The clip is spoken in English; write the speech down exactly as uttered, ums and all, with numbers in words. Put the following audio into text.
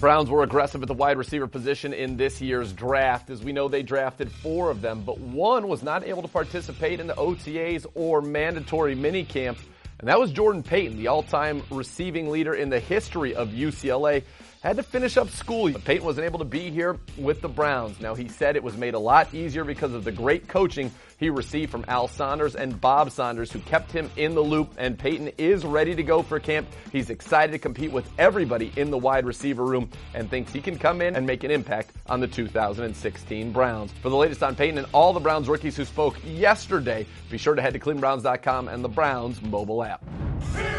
Browns were aggressive at the wide receiver position in this year's draft. As we know, they drafted four of them, but one was not able to participate in the O T As or mandatory minicamp, and that was Jordan Payton, the all-time receiving leader in the history of U C L A. Had to finish up school, but Payton wasn't able to be here with the Browns. Now, he said it was made a lot easier because of the great coaching he received from Al Saunders and Bob Saunders, who kept him in the loop, and Payton is ready to go for camp. He's excited to compete with everybody in the wide receiver room and thinks he can come in and make an impact on the two thousand sixteen Browns. For the latest on Payton and all the Browns rookies who spoke yesterday, be sure to head to Cleveland Browns dot com and the Browns mobile app.